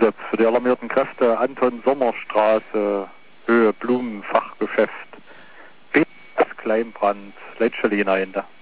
Einsatz für die alarmierten Kräfte Anton-Sommer-Straße, Höhe Blumenfachgeschäft, BS Kleinbrand, Leitstelle Ende.